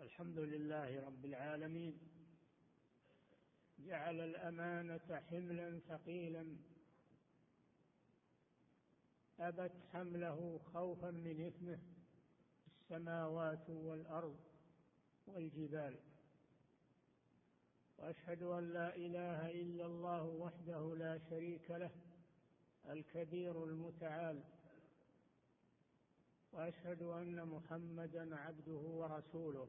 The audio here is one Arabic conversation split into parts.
الحمد لله رب العالمين، جعل الأمانة حملا ثقيلا أبت حمله خوفا من إثمه السماوات والأرض والجبال. وأشهد أن لا إله إلا الله وحده لا شريك له الكبير المتعال، وأشهد أن محمدا عبده ورسوله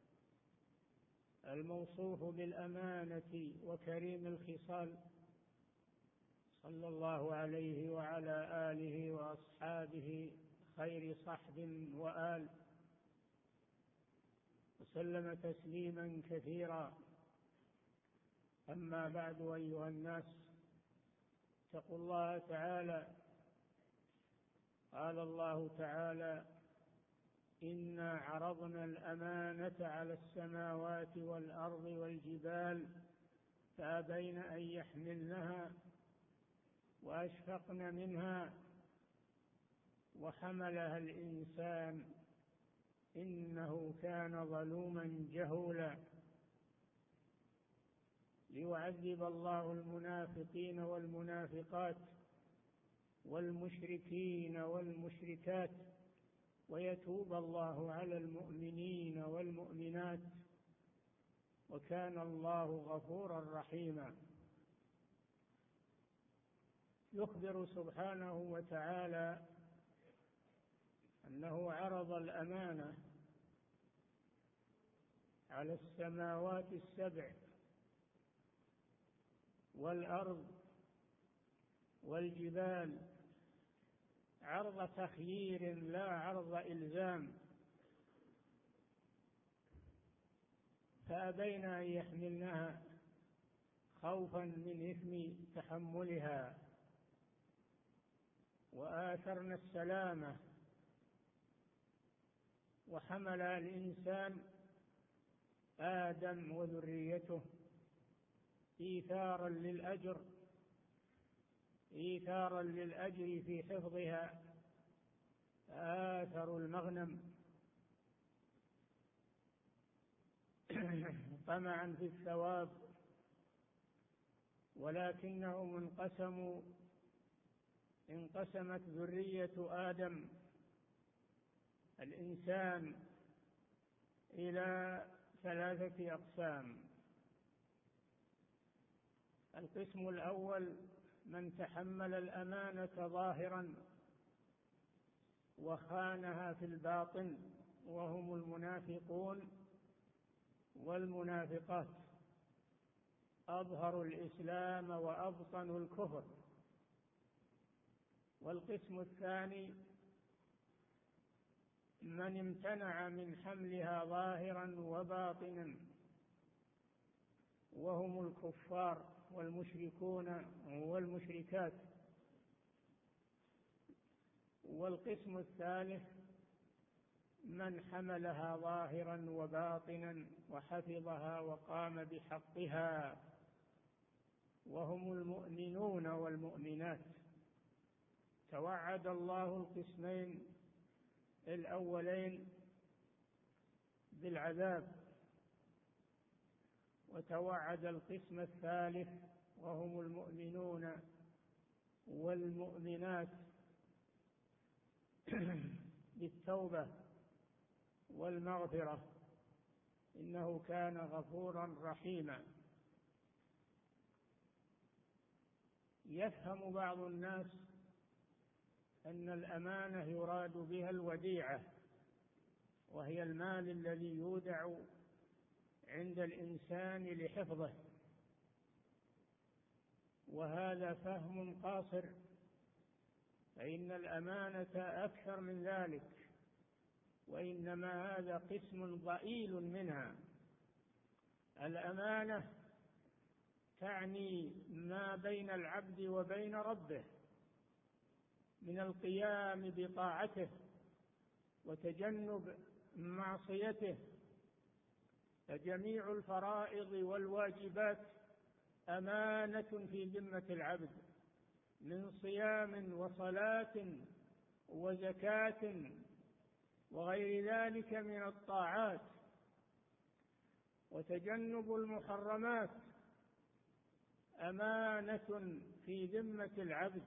الموصوف بالأمانة وكريم الخصال، صلى الله عليه وعلى آله وأصحابه خير صحب وآل، وسلم تسليما كثيرا. أما بعد، أيها الناس، اتقوا الله تعالى. قال الله تعالى: إنا عرضنا الأمانة على السماوات والأرض والجبال فأبين أن يحملنها وأشفقن منها وحملها الإنسان إنه كان ظلوما جهولا. ليعذب الله المنافقين والمنافقات والمشركين والمشركات ويتوب الله على المؤمنين والمؤمنات، وكان الله غفورا رحيما. يخبر سبحانه وتعالى أنه عرض الأمانة على السماوات السبع والأرض والجبال عرض تخيير لا عرض إلزام، فأبين أن يحملنها خوفا من إثم تحملها، وآثرنا السلامة، وحمل الإنسان آدم وذريته إيثارا للأجر في حفظها، آثروا المغنم طمعا في الثواب، ولكنهم انقسمت ذرية آدم الإنسان إلى 3 أقسام. القسم الأول من تحمل الأمانة ظاهرا وخانها في الباطن، وهم المنافقون والمنافقات، أظهروا الإسلام وأبطنوا الكفر. والقسم الثاني من امتنع من حملها ظاهرا وباطنا، وهم الكفار والمشركون والمشركات. والقسم الثالث من حملها ظاهرا وباطنا وحفظها وقام بحقها، وهم المؤمنون والمؤمنات. توعد الله القسمين الأولين بالعذاب، وتوعد القسم الثالث وهم المؤمنون والمؤمنات بالتوبة والمغفرة، إنه كان غفورا رحيما. يفهم بعض الناس أن الأمانة يراد بها الوديعة، وهي المال الذي يودع عند الإنسان لحفظه، وهذا فهم قاصر، فإن الأمانة أكثر من ذلك، وإنما هذا قسم ضئيل منها. الأمانة تعني ما بين العبد وبين ربه من القيام بطاعته وتجنب معصيته، فجميع الفرائض والواجبات أمانة في ذمة العبد، من صيام وصلاة وزكاة وغير ذلك من الطاعات، وتجنب المحرمات أمانة في ذمة العبد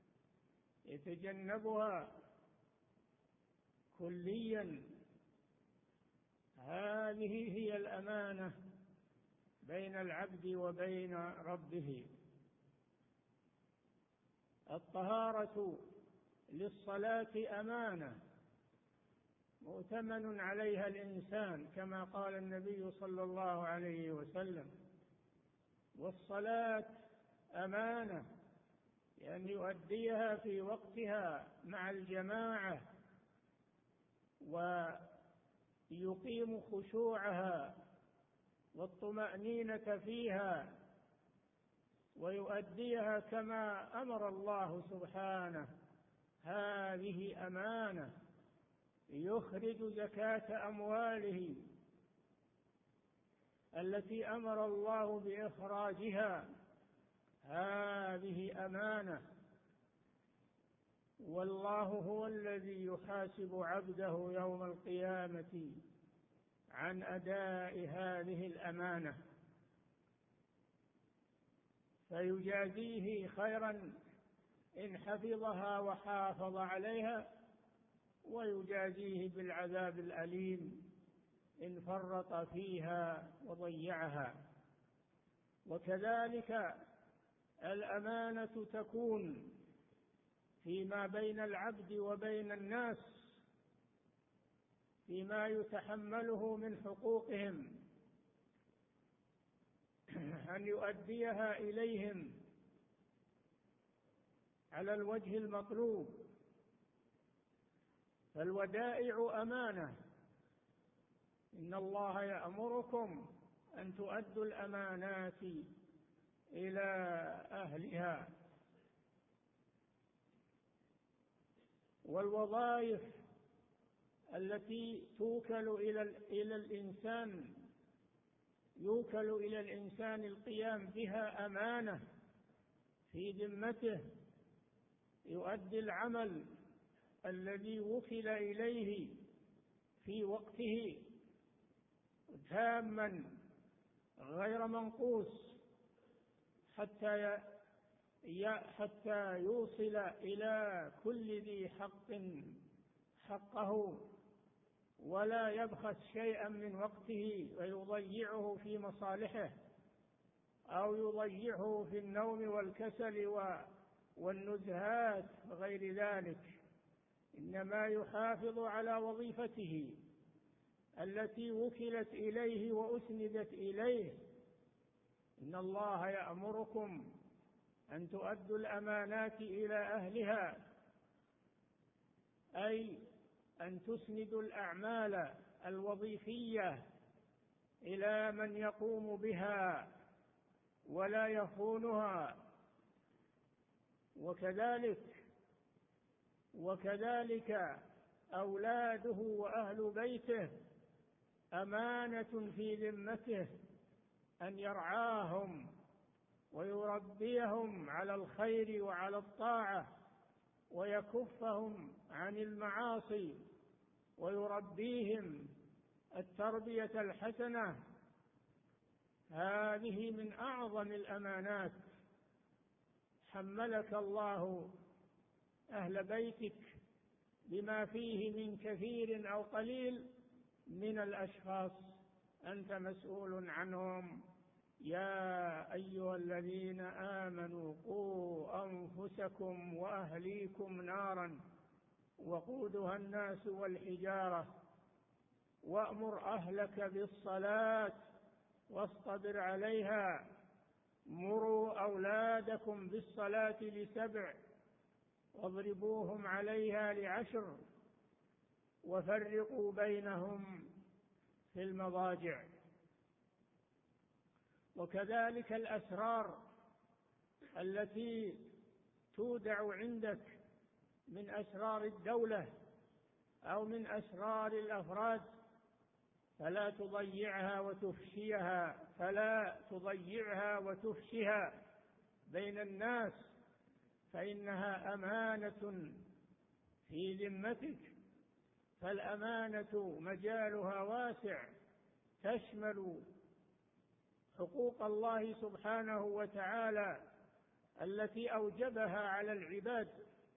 يتجنبها كليا. هذه هي الأمانة بين العبد وبين ربه. الطهارة للصلاة أمانة مؤتمن عليها الإنسان كما قال النبي صلى الله عليه وسلم. والصلاة أمانة لأن يؤديها في وقتها مع الجماعة ويقيم خشوعها والطمأنينة فيها ويؤديها كما أمر الله سبحانه. هذه أمانة. يخرج زكاة أمواله التي أمر الله بإخراجها. هذه أمانة. والله هو الذي يحاسب عبده يوم القيامة عن أداء هذه الأمانة، فيجازيه خيرا إن حفظها وحافظ عليها، ويجازيه بالعذاب الأليم إن فرط فيها وضيعها. وكذلك الأمانة تكون فيما بين العبد وبين الناس فيما يتحمله من حقوقهم، أن يؤديها إليهم على الوجه المطلوب. فالودائع أمانة. إن الله يأمركم أن تؤدوا الأمانات إلى أهلها. والوظائف التي يوكل إلى الإنسان القيام بها أمانة في ذمته. يؤدي العمل الذي وكل إليه في وقته تاما غير منقوص حتى يوصل إلى كل ذي حق حقه، ولا يبخس شيئا من وقته ويضيعه في مصالحه أو يضيعه في النوم والكسل والنزهات وغير ذلك. إنما يحافظ على وظيفته التي وكلت إليه وأسندت إليه. إن الله يأمركم أن تؤدوا الأمانات إلى أهلها، أي أن تسندوا الأعمال الوظيفية إلى من يقوم بها ولا يخونها. وكذلك أولاده وأهل بيته أمانة في ذمته، أن يرعاهم ويربيهم على الخير وعلى الطاعة ويكفهم عن المعاصي ويربيهم التربية الحسنة. هذه من أعظم الأمانات. حملك الله أهل بيتك بما فيه من كثير أو قليل من الأشخاص أنت مسؤول عنهم. يا أيها الذين آمنوا قوا أنفسكم وأهليكم نارا وقودها الناس والحجارة وأمر أهلك بالصلاة واصطبر عليها. مروا أولادكم بالصلاة ل7 واضربوهم عليها ل10 وفرقوا بينهم في المضاجع. وكذلك الأسرار التي تودع عندك من أسرار الدولة أو من أسرار الأفراد فلا تضيعها وتفشها بين الناس، فإنها أمانة في ذمتك. فالأمانة مجالها واسع، تشمل حقوق الله سبحانه وتعالى التي أوجبها على العباد،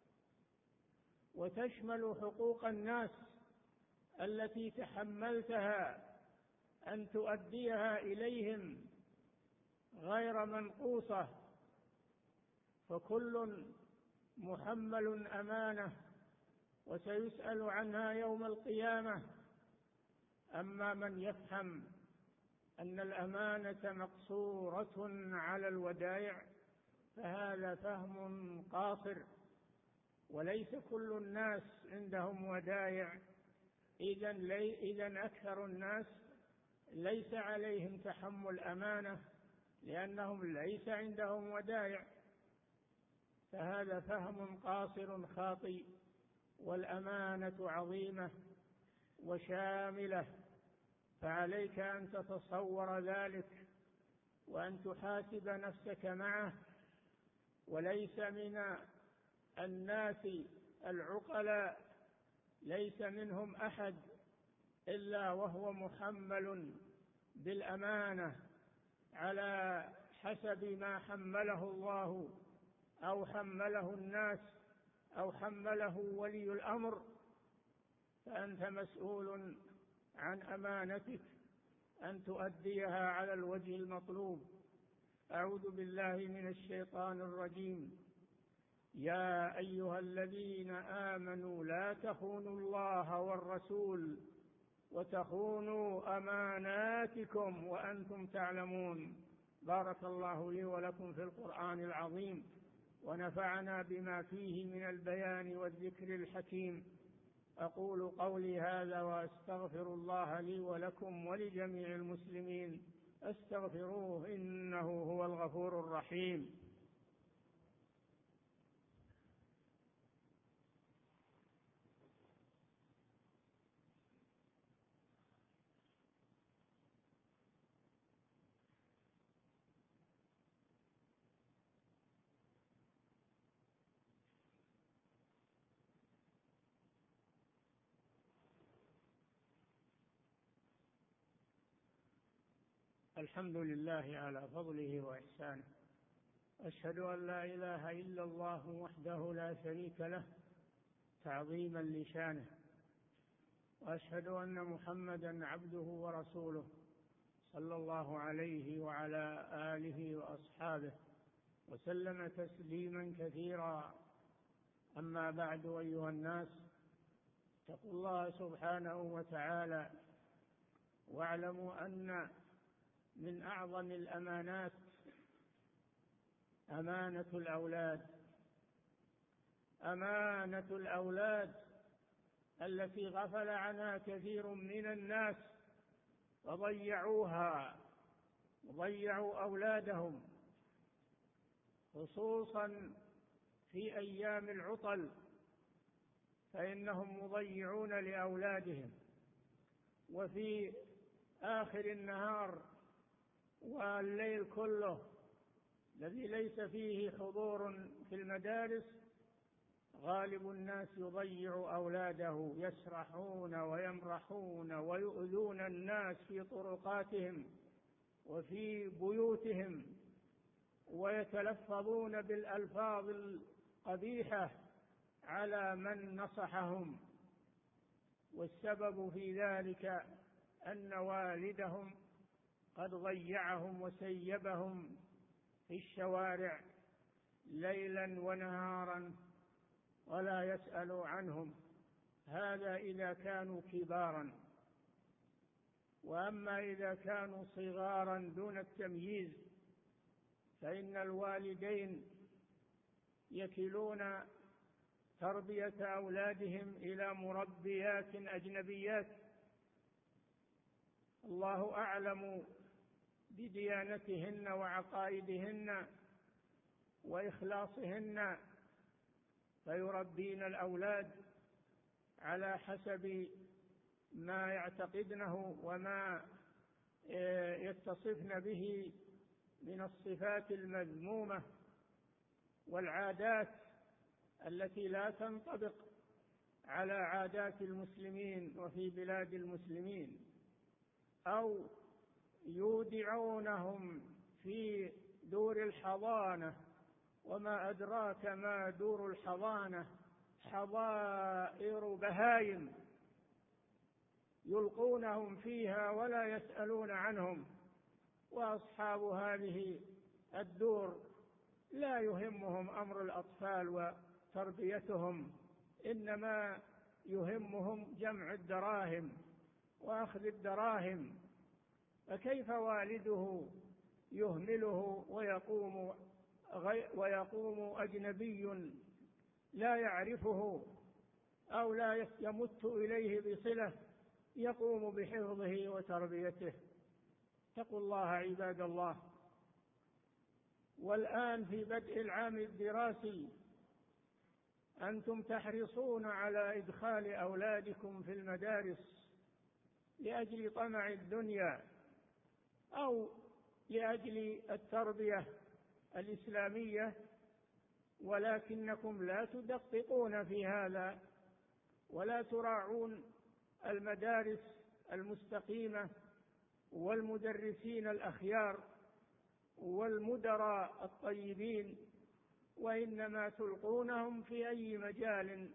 وتشمل حقوق الناس التي تحملتها أن تؤديها إليهم غير منقوصة، فكل محمل أمانة وسيسأل عنها يوم القيامة. أما من يفهم أن الأمانة مقصورة على الودائع فهذا فهم قاصر، وليس كل الناس عندهم ودائع، إذن أكثر الناس ليس عليهم تحمل أمانة لأنهم ليس عندهم ودائع، فهذا فهم قاصر خاطئ. والأمانة عظيمة وشاملة، فعليك أن تتصور ذلك وأن تحاسب نفسك معه. وليس من الناس العقلاء ليس منهم أحد إلا وهو محمل بالأمانة على حسب ما حمله الله أو حمله الناس أو حمله ولي الأمر، فأنت مسؤول عن أمانتك أن تؤديها على الوجه المطلوب. أعوذ بالله من الشيطان الرجيم. يا أيها الذين آمنوا لا تخونوا الله والرسول وتخونوا أماناتكم وأنتم تعلمون. بارك الله لي ولكم في القرآن العظيم، ونفعنا بما فيه من البيان والذكر الحكيم. أقول قولي هذا وأستغفر الله لي ولكم ولجميع المسلمين، استغفروه إنه هو الغفور الرحيم. الحمد لله على فضله وإحسانه، أشهد أن لا إله إلا الله وحده لا شريك له تعظيما لشانه، وأشهد أن محمدا عبده ورسوله صلى الله عليه وعلى آله وأصحابه وسلم تسليما كثيرا. أما بعد، أيها الناس، اتقوا الله سبحانه وتعالى واعلموا أن من أعظم الأمانات أمانة الأولاد. أمانة الأولاد التي غفل عنها كثير من الناس وضيعوها، وضيعوا أولادهم، خصوصا في أيام العطل، فإنهم مضيعون لأولادهم. وفي آخر النهار والليل كله الذي ليس فيه حضور في المدارس، غالب الناس يضيع أولاده، يسرحون ويمرحون ويؤذون الناس في طرقاتهم وفي بيوتهم، ويتلفظون بالألفاظ القبيحة على من نصحهم. والسبب في ذلك أن والدهم قد ضيعهم وسيبهم في الشوارع ليلا ونهارا ولا يسأل عنهم. هذا إذا كانوا كبارا. وأما إذا كانوا صغارا دون التمييز فإن الوالدين يكلون تربية أولادهم إلى مربيات أجنبيات، الله أعلم بديانتهن وعقائدهن وإخلاصهن، فيربين الأولاد على حسب ما يعتقدنه وما يتصفن به من الصفات المذمومة والعادات التي لا تنطبق على عادات المسلمين وفي بلاد المسلمين، أو يودعونهم في دور الحضانة. وما أدراك ما دور الحضانة؟ حظائر بهايم يلقونهم فيها ولا يسألون عنهم. وأصحاب هذه الدور لا يهمهم أمر الأطفال وتربيتهم، إنما يهمهم جمع الدراهم وأخذ الدراهم. فكيف والده يهمله ويقوم أجنبي لا يعرفه أو لا يمت إليه بصلة يقوم بحفظه وتربيته؟ اتقوا الله عباد الله. والآن في بدء العام الدراسي أنتم تحرصون على إدخال أولادكم في المدارس لأجل طمع الدنيا أو لأجل التربية الإسلامية، ولكنكم لا تدققون في هذا ولا تراعون المدارس المستقيمة والمدرسين الأخيار والمدراء الطيبين، وإنما تلقونهم في أي مجال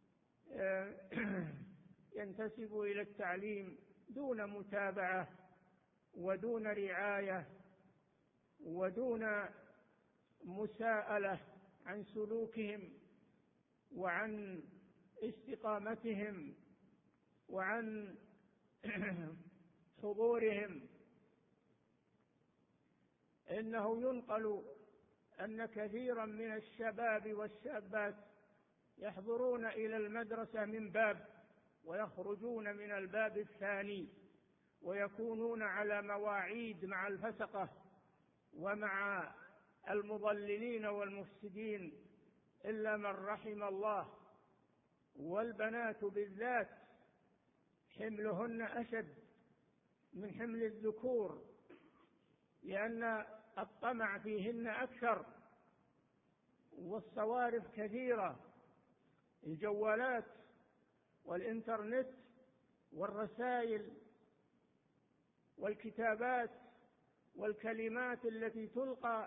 ينتسب إلى التعليم دون متابعة ودون رعاية ودون مساءلة عن سلوكهم وعن استقامتهم وعن حضورهم. إنه ينقل أن كثيرا من الشباب والشابات يحضرون إلى المدرسة من باب ويخرجون من الباب الثاني، ويكونون على مواعيد مع الفسقة ومع المضللين والمفسدين إلا من رحم الله. والبنات بالذات حملهن أشد من حمل الذكور، لأن الطمع فيهن أكثر والصوارف كثيرة، الجوالات والإنترنت والرسائل والكتابات والكلمات التي تلقى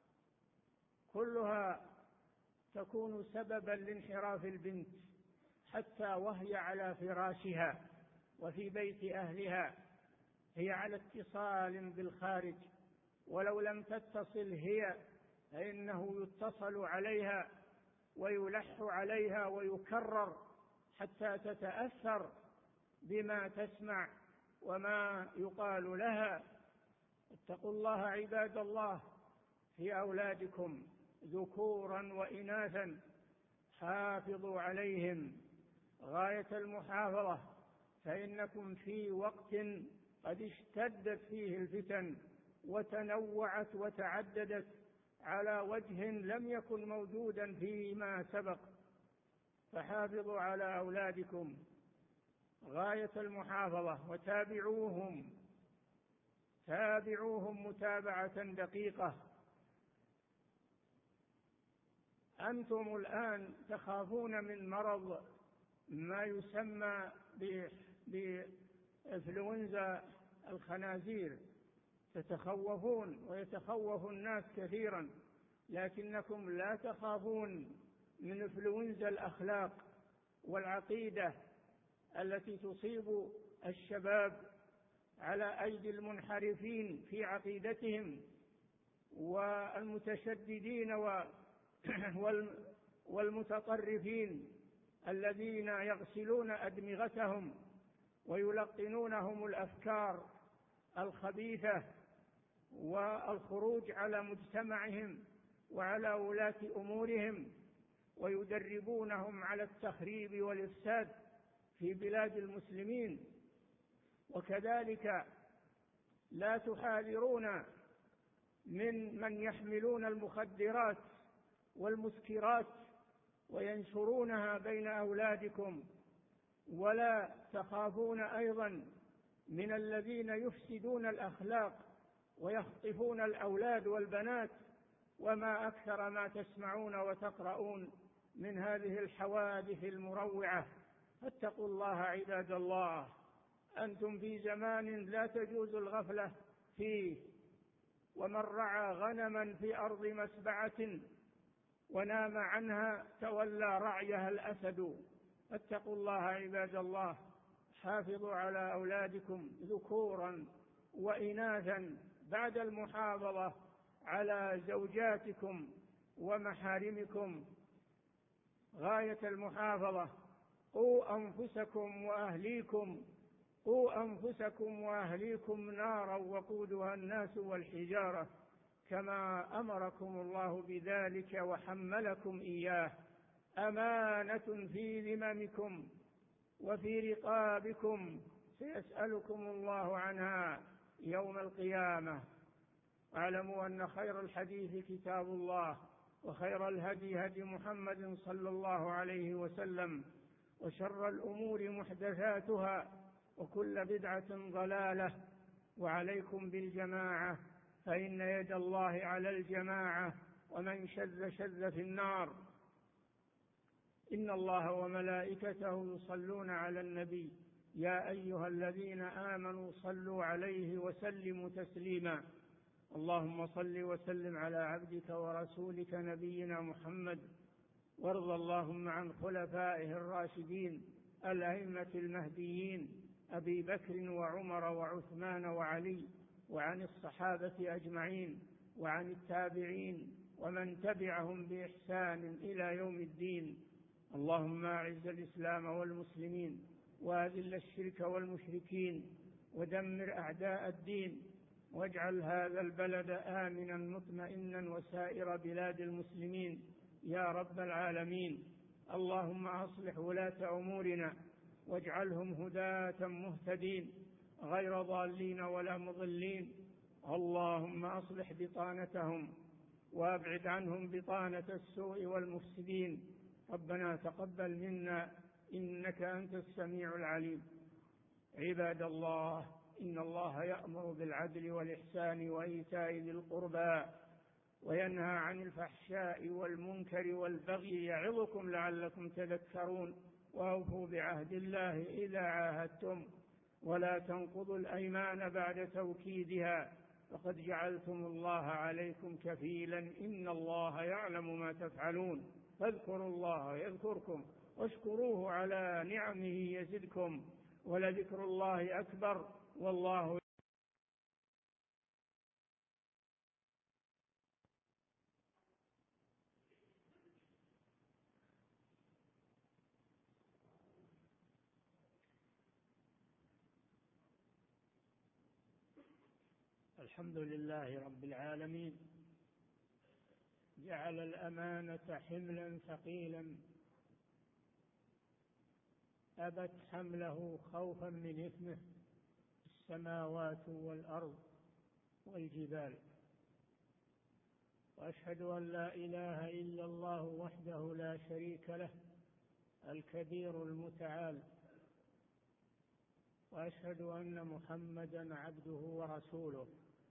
كلها تكون سببا لانحراف البنت حتى وهي على فراشها وفي بيت أهلها هي على اتصال بالخارج، ولو لم تتصل هي فإنه يتصل عليها ويلح عليها ويكرر حتى تتأثر بما تسمع وما يقال لها. اتقوا الله عباد الله في أولادكم ذكورا وإناثا، حافظوا عليهم غاية المحافظة، فإنكم في وقت قد اشتدت فيه الفتن وتنوعت وتعددت على وجه لم يكن موجودا فيما سبق. فحافظوا على أولادكم غاية المحافظة تابعوهم متابعة دقيقة. أنتم الآن تخافون من مرض ما يسمى بإنفلونزا الخنازير، تتخوفون ويتخوف الناس كثيرا، لكنكم لا تخافون من إنفلونزا الأخلاق والعقيدة التي تصيب الشباب على أيدي المنحرفين في عقيدتهم والمتشددين والمتطرفين الذين يغسلون أدمغتهم ويلقنونهم الأفكار الخبيثة والخروج على مجتمعهم وعلى ولاة أمورهم، ويدربونهم على التخريب والإفساد في بلاد المسلمين. وكذلك لا تحاذرون من يحملون المخدرات والمسكرات وينشرونها بين أولادكم، ولا تخافون أيضا من الذين يفسدون الأخلاق ويخطفون الأولاد والبنات. وما أكثر ما تسمعون وتقرؤون من هذه الحوادث المروعة. فاتقوا الله عباد الله. أنتم في زمان لا تجوز الغفلة فيه، ومن رعى غنما في أرض مسبعة ونام عنها تولى رعيها الأسد. فاتقوا الله عباد الله، حافظوا على أولادكم ذكورا وإناثا بعد المحافظة على زوجاتكم ومحارمكم غاية المحافظة. قوا أنفسكم وأهليكم نارا وقودها الناس والحجارة، كما أمركم الله بذلك وحملكم إياه، أمانة في ذممكم وفي رقابكم سيسألكم الله عنها يوم القيامة. واعلموا أن خير الحديث كتاب الله، وخير الهدي هدي محمد صلى الله عليه وسلم، وشر الأمور محدثاتها، وكل بدعة ضلالة. وعليكم بالجماعة، فإن يد الله على الجماعة، ومن شذ في النار. إن الله وملائكته يصلون على النبي، يا أيها الذين آمنوا صلوا عليه وسلموا تسليما. اللهم صل وسلم على عبدك ورسولك نبينا محمد، وارض اللهم عن خلفائه الراشدين الأئمة المهديين أبي بكر وعمر وعثمان وعلي، وعن الصحابة أجمعين، وعن التابعين ومن تبعهم بإحسان إلى يوم الدين. اللهم أعز الإسلام والمسلمين، وأذل الشرك والمشركين، ودمر أعداء الدين، واجعل هذا البلد آمنا مطمئنا وسائر بلاد المسلمين يا رب العالمين. اللهم أصلح ولاة أمورنا، واجعلهم هداة مهتدين غير ضالين ولا مضلين. اللهم أصلح بطانتهم، وابعد عنهم بطانة السوء والمفسدين. ربنا تقبل منا إنك أنت السميع العليم. عباد الله، إن الله يأمر بالعدل والإحسان وإيتاء ذي القربى، وينهى عن الفحشاء والمنكر والبغي، يعظكم لعلكم تذكرون. وأوفوا بعهد الله إذا عاهدتم، ولا تنقضوا الأيمان بعد توكيدها، فقد جعلتم الله عليكم كفيلا، إن الله يعلم ما تفعلون. فاذكروا الله يذكركم، واشكروه على نعمه يزدكم، ولذكر الله أكبر، والله الحمد لله رب العالمين، جعل الأمانة حملا ثقيلا أبت حمله خوفا من إثمه السماوات والأرض والجبال. وأشهد أن لا إله إلا الله وحده لا شريك له الكبير المتعال، وأشهد أن محمدا عبده ورسوله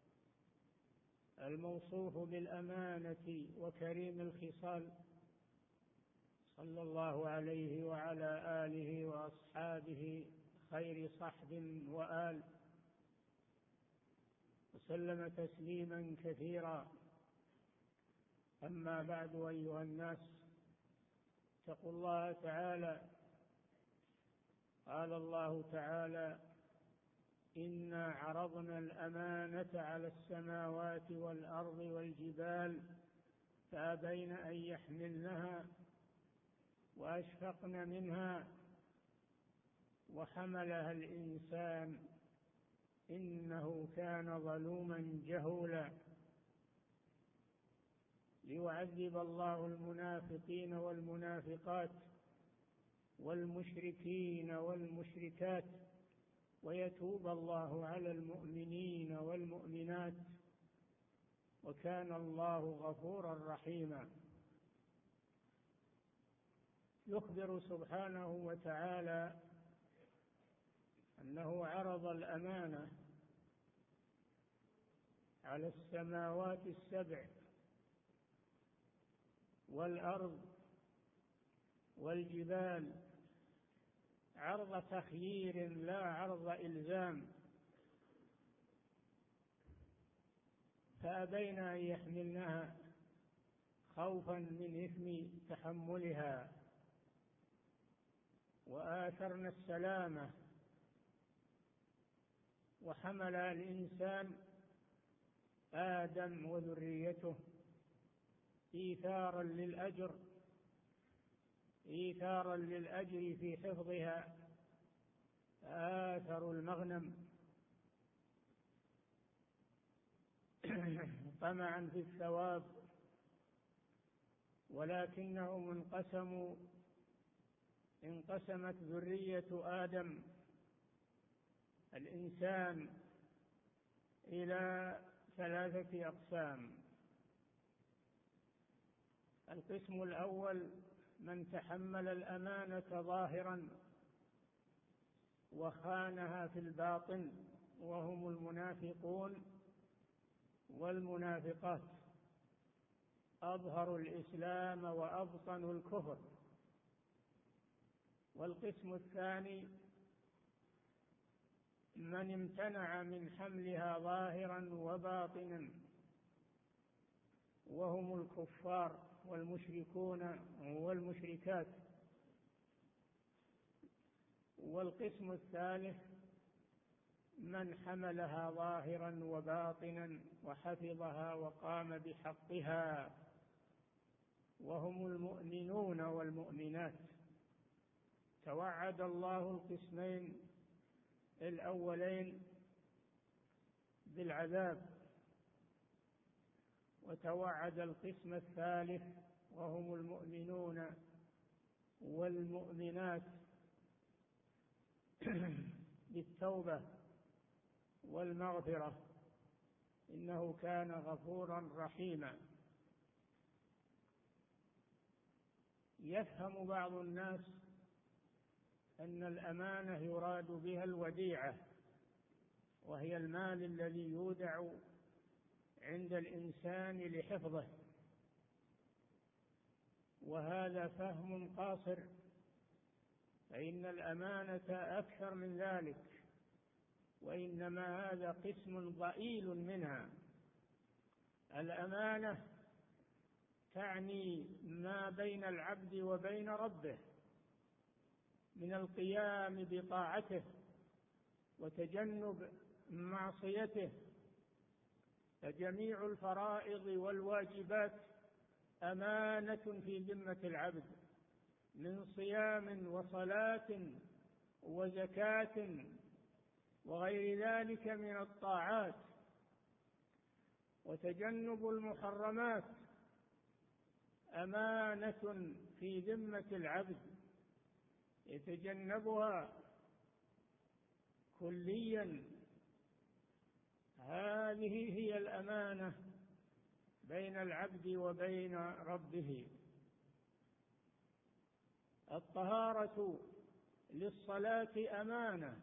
الموصوف بالأمانة وكريم الخصال، صلى الله عليه وعلى آله وأصحابه خير صحب وآل، وسلم تسليما كثيرا. أما بعد، أيها الناس، اتقوا الله تعالى. قال الله تعالى: إنا عرضنا الأمانة على السماوات والأرض والجبال فأبين أن يحملنها وأشفقن منها وحملها الإنسان إنه كان ظلوما جهولا. ليعذب الله المنافقين والمنافقات والمشركين والمشركات، ويتوب الله على المؤمنين والمؤمنات، وكان الله غفورا رحيما. يخبر سبحانه وتعالى أنه عرض الأمانة على السماوات السبع والأرض والجبال عرض تخيير لا عرض إلزام. فأبين أن يحملنها خوفا من إثم تحملها، وآثرن السلامة، وحمل الإنسان آدم وذريته إيثارا للأجر في حفظها، آثروا المغنم طمعا في الثواب، ولكنهم انقسمت ذرية آدم الإنسان إلى 3 أقسام. القسم الأول من تحمل الأمانة ظاهرا وخانها في الباطن، وهم المنافقون والمنافقات، أظهروا الإسلام وأبطنوا الكفر. والقسم الثاني من امتنع من حملها ظاهرا وباطنا، وهم الكفار والمشركون والمشركات. والقسم الثالث من حملها ظاهرا وباطنا وحفظها وقام بحقها، وهم المؤمنون والمؤمنات. توعد الله القسمين الأولين بالعذاب، وتوعد القسم الثالث وهم المؤمنون والمؤمنات بالتوبة والمغفرة، إنه كان غفورا رحيما. يفهم بعض الناس أن الأمانة يراد بها الوديعة، وهي المال الذي يودع عند الإنسان لحفظه، وهذا فهم قاصر، فإن الأمانة أكثر من ذلك، وإنما هذا قسم ضئيل منها. الأمانة تعني ما بين العبد وبين ربه من القيام بطاعته وتجنب معصيته، فجميع الفرائض والواجبات أمانة في ذمة العبد، من صيام وصلاة وزكاة وغير ذلك من الطاعات، وتجنب المحرمات أمانة في ذمة العبد يتجنبها كليا. هذه هي الأمانة بين العبد وبين ربه. الطهارة للصلاة أمانة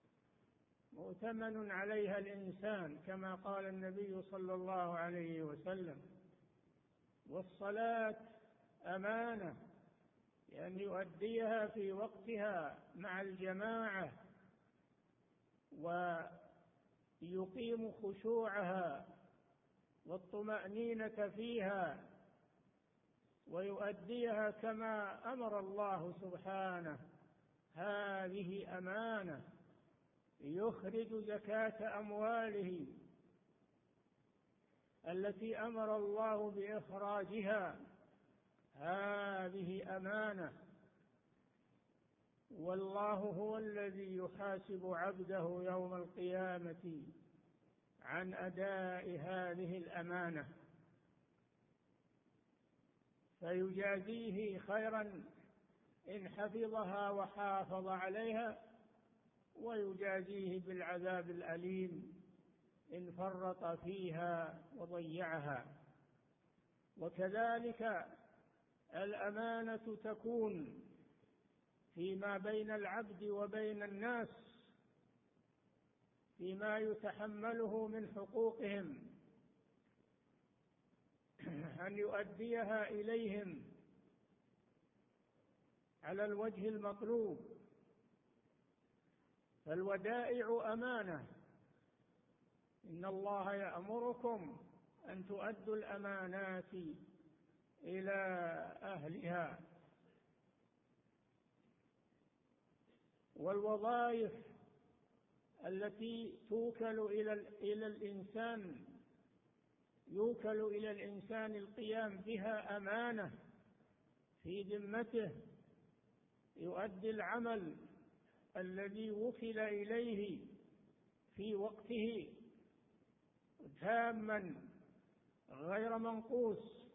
مؤتمن عليها الإنسان، كما قال النبي صلى الله عليه وسلم: والصلاة أمانة، لأن يؤديها في وقتها مع الجماعة، ويقيم خشوعها والطمأنينة فيها، ويؤديها كما أمر الله سبحانه. هذه أمانة. يخرج زكاة أمواله التي أمر الله بإخراجها، هذه أمانة. والله هو الذي يحاسب عبده يوم القيامة عن أداء هذه الأمانة، فيجازيه خيرا إن حفظها وحافظ عليها، ويجازيه بالعذاب الأليم إن فرط فيها وضيعها. وكذلك الأمانة تكون فيما بين العبد وبين الناس، فيما يتحمله من حقوقهم، أن يؤديها إليهم على الوجه المطلوب. فالودائع أمانة. إن الله يأمركم أن تؤدوا الأمانات إلى أهلها. والوظائف التي توكل إلى الإنسان يوكل إلى الإنسان القيام بها أمانة في ذمته، يؤدي العمل الذي وكل إليه في وقته تاما غير منقوص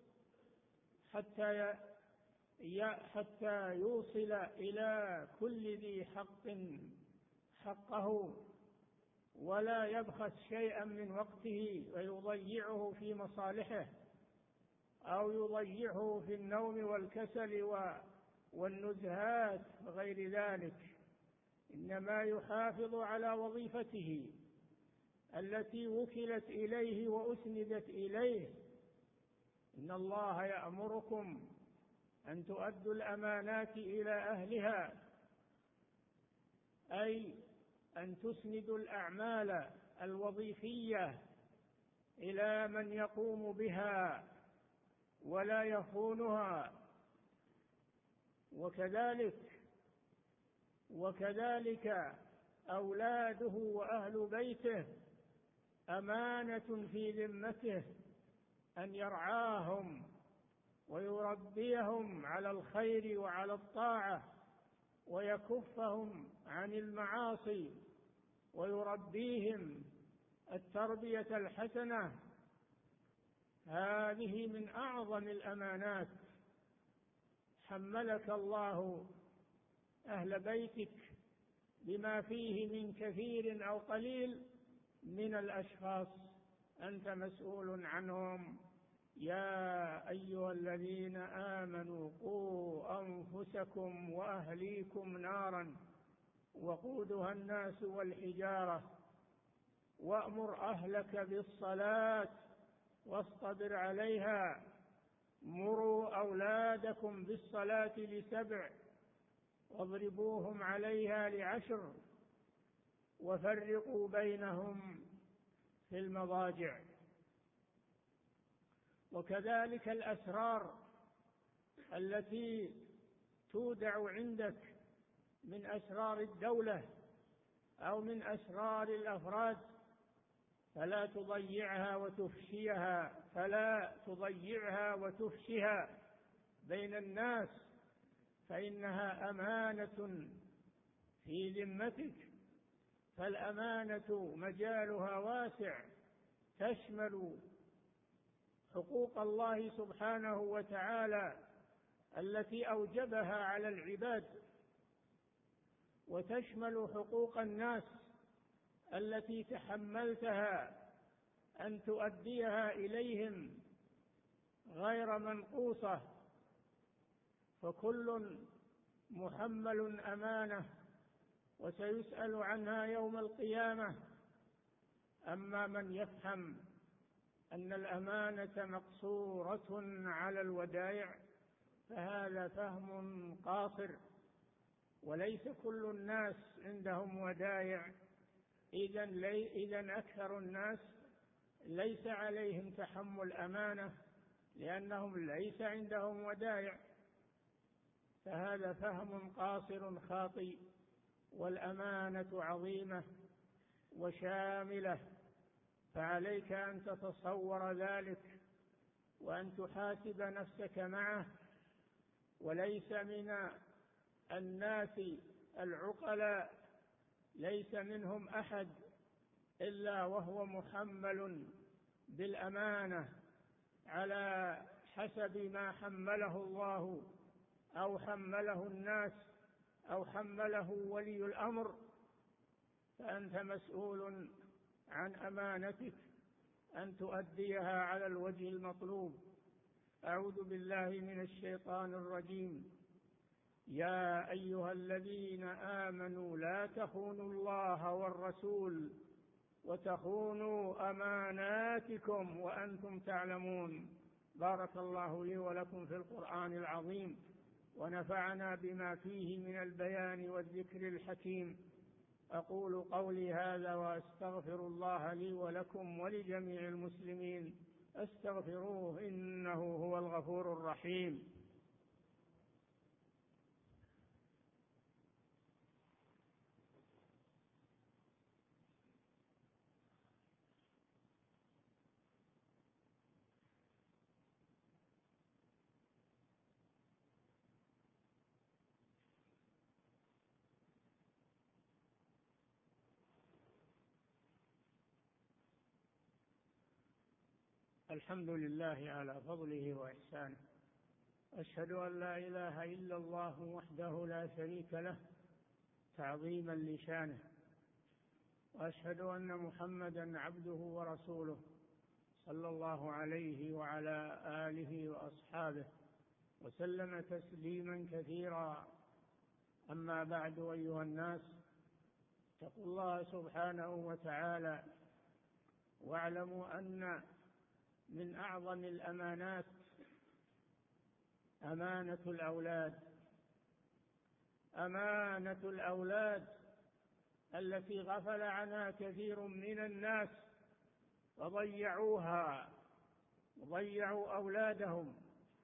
حتى يوصل إلى كل ذي حق حقه، ولا يبخس شيئا من وقته ويضيعه في مصالحه أو يضيعه في النوم والكسل والنزهات غير ذلك، إنما يحافظ على وظيفته التي وكلت إليه وأسندت إليه. إن الله يأمركم أن تؤدوا الأمانات إلى أهلها، أي أن تسندوا الأعمال الوظيفية إلى من يقوم بها ولا يخونها. وكذلك أولاده وأهل بيته أمانة في ذمته، أن يرعاهم ويربيهم على الخير وعلى الطاعة ويكفهم عن المعاصي ويربيهم التربية الحسنة. هذه من أعظم الأمانات. حملك الله أهل بيتك بما فيه من كثير أو قليل من الأشخاص أنت مسؤول عنهم. يا أيها الذين آمنوا قوا أنفسكم وأهليكم نارا وقودها الناس والحجارة وأمر أهلك بالصلاة واصطبر عليها. مروا أولادكم بالصلاة ل7 واضربوهم عليها ل10 وفرقوا بينهم في المضاجع. وكذلك الأسرار التي تودع عندك من أسرار الدولة أو من أسرار الأفراد فلا تضيعها وتفشها بين الناس، فإنها أمانة في ذمتك. فالأمانة مجالها واسع، تشمل حقوق الله سبحانه وتعالى التي أوجبها على العباد، وتشمل حقوق الناس التي تحملتها أن تؤديها إليهم غير منقوصة. فكل محمل أمانة وسيسأل عنها يوم القيامة. أما من يفهم أن الأمانة مقصورة على الودائع فهذا فهم قاصر، وليس كل الناس عندهم ودائع. إذن أكثر الناس ليس عليهم تحمل أمانة لأنهم ليس عندهم ودائع، فهذا فهم قاصر خاطئ. والأمانة عظيمة وشاملة، فعليك أن تتصور ذلك وأن تحاسب نفسك معه. وليس من الناس العقلاء ليس منهم أحد إلا وهو محمل بالأمانة على حسب ما حمله الله أو حمله الناس أو حمله ولي الأمر. فأنت مسؤول عن أمانتك أن تؤديها على الوجه المطلوب. أعوذ بالله من الشيطان الرجيم. يا أيها الذين آمنوا لا تخونوا الله والرسول وتخونوا أماناتكم وأنتم تعلمون. بارك الله لي ولكم في القرآن العظيم، ونفعنا بما فيه من البيان والذكر الحكيم. أقول قولي هذا وأستغفر الله لي ولكم ولجميع المسلمين، فاستغفروه إنه هو الغفور الرحيم. الحمد لله على فضله وإحسانه، أشهد أن لا إله إلا الله وحده لا شريك له تعظيما لشانه، وأشهد أن محمدا عبده ورسوله صلى الله عليه وعلى آله وأصحابه وسلم تسليما كثيرا. أما بعد، أيها الناس، اتقوا الله سبحانه وتعالى، واعلموا أن من أعظم الأمانات أمانة الأولاد، أمانة الأولاد التي غفل عنها كثير من الناس وضيعوها، ضيعوا أولادهم،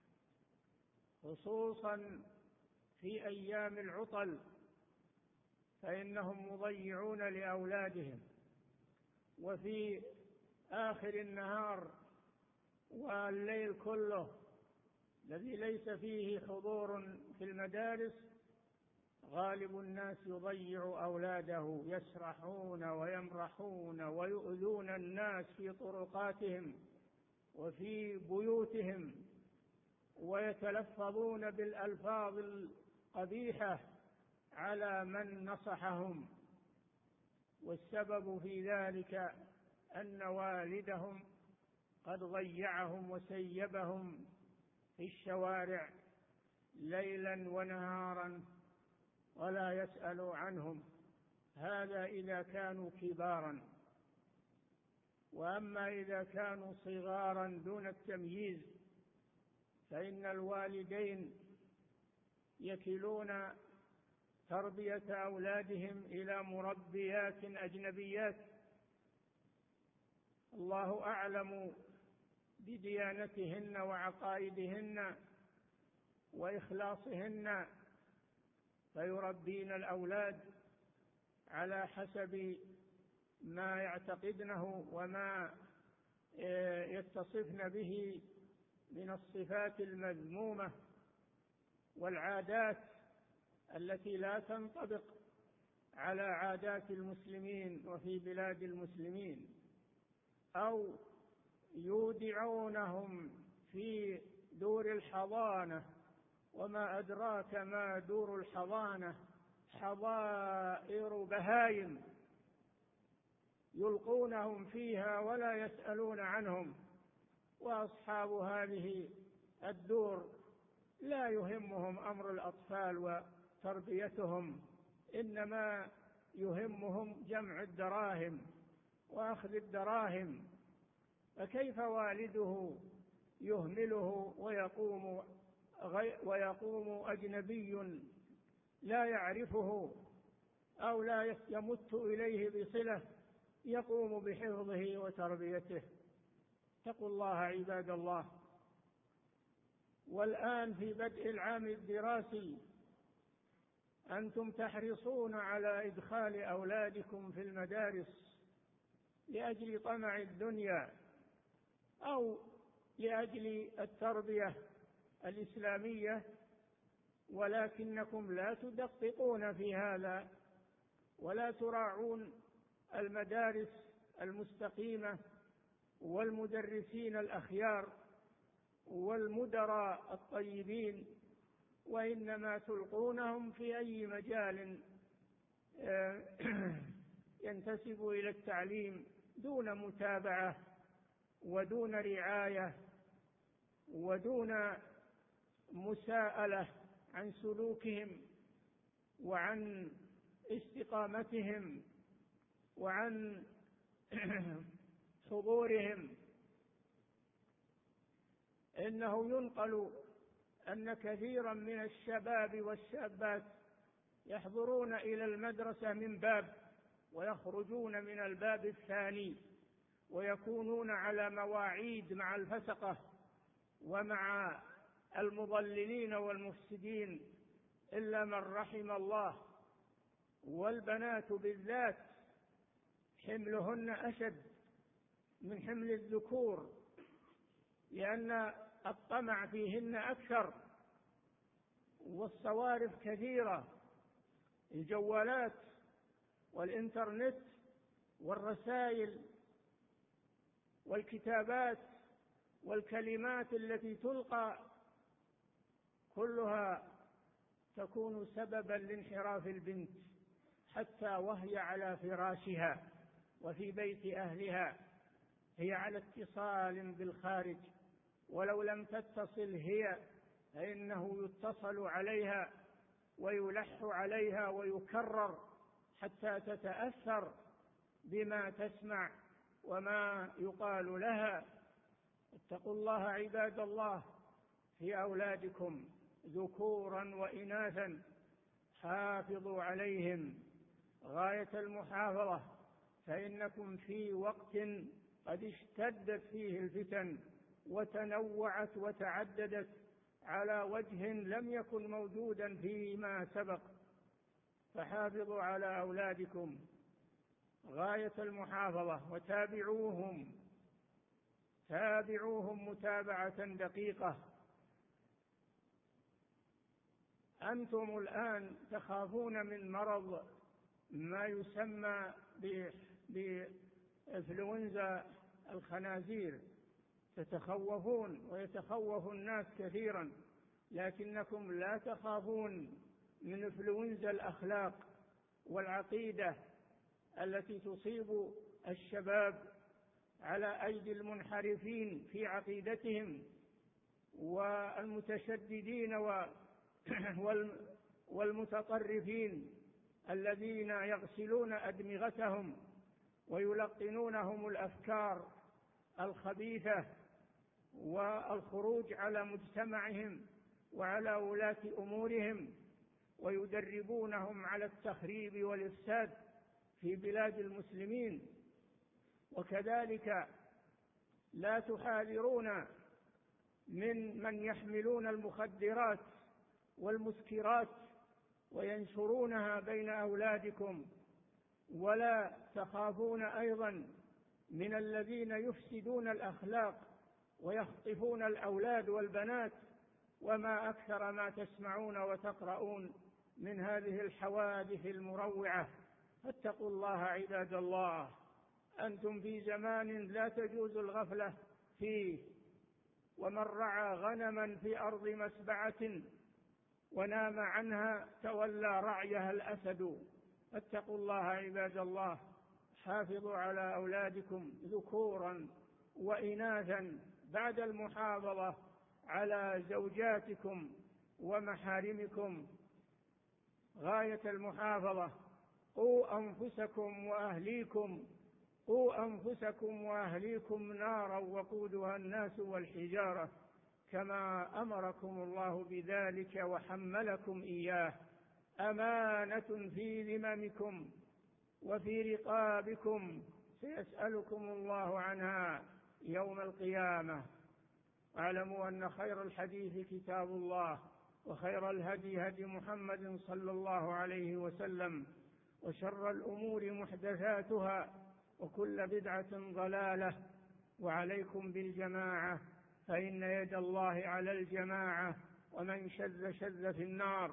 خصوصا في أيام العطل، فإنهم مضيعون لأولادهم، وفي آخر النهار والليل كله الذي ليس فيه حضور في المدارس غالب الناس يضيع أولاده، يسرحون ويمرحون ويؤذون الناس في طرقاتهم وفي بيوتهم، ويتلفظون بالألفاظ القبيحة على من نصحهم، والسبب في ذلك أن والدهم قد ضيعهم وسيبهم في الشوارع ليلا ونهارا ولا يسأل عنهم. هذا إذا كانوا كبارا، وأما إذا كانوا صغارا دون التمييز فإن الوالدين يكلون تربية أولادهم إلى مربيات أجنبيات، الله أعلم بديانتهن وعقائدهن وإخلاصهن، فيربين الأولاد على حسب ما يعتقدنه وما يتصفن به من الصفات المذمومة والعادات التي لا تنطبق على عادات المسلمين وفي بلاد المسلمين، أو يودعونهم في دور الحضانة، وما أدراك ما دور الحضانة، حظائر بهايم يلقونهم فيها ولا يسألون عنهم، وأصحاب هذه الدور لا يهمهم أمر الأطفال وتربيتهم، إنما يهمهم جمع الدراهم وأخذ الدراهم. فكيف والده يهمله ويقوم أجنبي لا يعرفه أو لا يمت إليه بصلة يقوم بحفظه وتربيته؟ اتقوا الله عباد الله. والآن في بدء العام الدراسي أنتم تحرصون على إدخال أولادكم في المدارس لأجل طمع الدنيا أو لأجل التربية الإسلامية، ولكنكم لا تدققون في هذا ولا تراعون المدارس المستقيمة والمدرسين الأخيار والمدراء الطيبين، وإنما تلقونهم في أي مجال ينتسب إلى التعليم دون متابعة ودون رعاية ودون مساءلة عن سلوكهم وعن استقامتهم وعن حضورهم. إنه ينقل أن كثيرا من الشباب والشابات يحضرون إلى المدرسة من باب ويخرجون من الباب الثاني، ويكونون على مواعيد مع الفسقة ومع المضللين والمفسدين إلا من رحم الله. والبنات بالذات حملهن أشد من حمل الذكور، لأن الطمع فيهن أكثر، والصوارف كثيرة، الجوالات والإنترنت والرسائل والكتابات والكلمات التي تلقى كلها تكون سببا لانحراف البنت، حتى وهي على فراشها وفي بيت أهلها هي على اتصال بالخارج، ولو لم تتصل هي فإنه يتصل عليها ويلح عليها ويكرر حتى تتأثر بما تسمع وما يقال لها. اتقوا الله عباد الله في أولادكم ذكورا وإناثا، حافظوا عليهم غاية المحافظة، فإنكم في وقت قد اشتدت فيه الفتن وتنوعت وتعددت على وجه لم يكن موجودا فيما سبق، فحافظوا على أولادكم غاية المحافظة، تابعوهم متابعة دقيقة. أنتم الآن تخافون من مرض ما يسمى بإنفلونزا الخنازير، تتخوفون ويتخوف الناس كثيرا، لكنكم لا تخافون من إنفلونزا الأخلاق والعقيدة التي تصيب الشباب على أيدي المنحرفين في عقيدتهم والمتشددين والمتطرفين الذين يغسلون أدمغتهم ويلقنونهم الأفكار الخبيثة والخروج على مجتمعهم وعلى ولاة أمورهم، ويدربونهم على التخريب والإفساد في بلاد المسلمين. وكذلك لا تحاذرون من يحملون المخدرات والمسكرات وينشرونها بين أولادكم، ولا تخافون أيضا من الذين يفسدون الأخلاق ويخطفون الأولاد والبنات، وما أكثر ما تسمعون وتقرؤون من هذه الحوادث المروعة. فاتقوا الله عباد الله، أنتم في زمان لا تجوز الغفلة فيه، ومن رعى غنما في أرض مسبعة ونام عنها تولى رعيها الأسد. فاتقوا الله عباد الله، حافظوا على أولادكم ذكورا وإناثا بعد المحافظة على زوجاتكم ومحارمكم غاية المحافظة. قوا أنفسكم وأهليكم نارا وقودها الناس والحجارة، كما أمركم الله بذلك وحملكم إياه، أمانة في ذممكم وفي رقابكم سيسألكم الله عنها يوم القيامة. واعلموا أن خير الحديث كتاب الله، وخير الهدي هدي محمد صلى الله عليه وسلم، وشر الأمور محدثاتها، وكل بدعة ضلالة. وعليكم بالجماعة، فإن يد الله على الجماعة، ومن شذ في النار.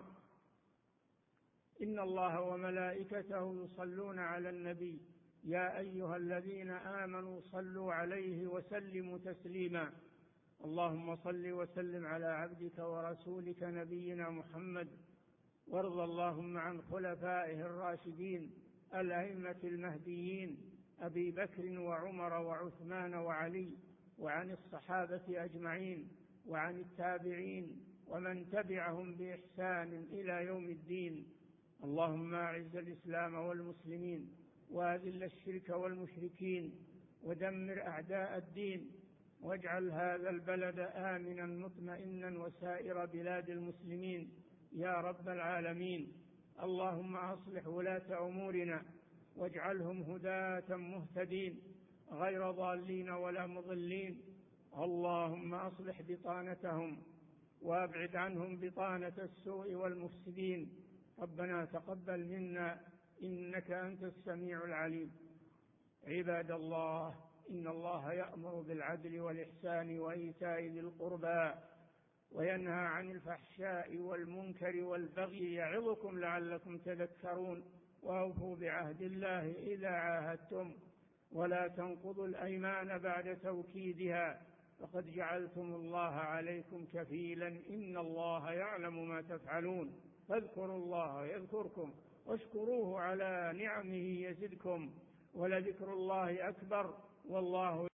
إن الله وملائكته يصلون على النبي، يا أيها الذين آمنوا صلوا عليه وسلموا تسليما. اللهم صل وسلم على عبدك ورسولك نبينا محمد، وارض اللهم عن خلفائه الراشدين الأئمة المهديين أبي بكر وعمر وعثمان وعلي، وعن الصحابة أجمعين، وعن التابعين ومن تبعهم بإحسان إلى يوم الدين. اللهم أعز الإسلام والمسلمين، وأذل الشرك والمشركين، ودمر أعداء الدين، واجعل هذا البلد آمنا مطمئنا وسائر بلاد المسلمين يا رب العالمين. اللهم أصلح ولاة أمورنا واجعلهم هداة مهتدين، غير ضالين ولا مضلين. اللهم أصلح بطانتهم وأبعد عنهم بطانة السوء والمفسدين. ربنا تقبل منا إنك أنت السميع العليم. عباد الله، إن الله يأمر بالعدل والإحسان وإيتاء ذي القربى وينهى عن الفحشاء والمنكر والبغي يعظكم لعلكم تذكرون. وأوفوا بعهد الله إذا عاهدتم ولا تنقضوا الأيمان بعد توكيدها فقد جعلتم الله عليكم كفيلا إن الله يعلم ما تفعلون. فاذكروا الله يذكركم واشكروه على نعمه يزدكم ولذكر الله أكبر والله